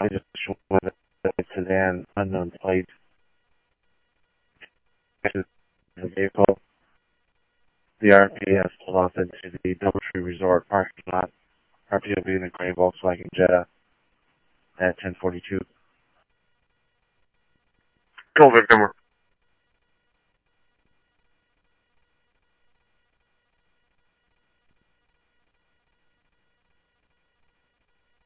just with a sedan, unknown plate, to the vehicle. The RP has pulled off into the Doubletree Resort parking lot. RP will be in a gray Volkswagen Jetta at 10:42. Call victim.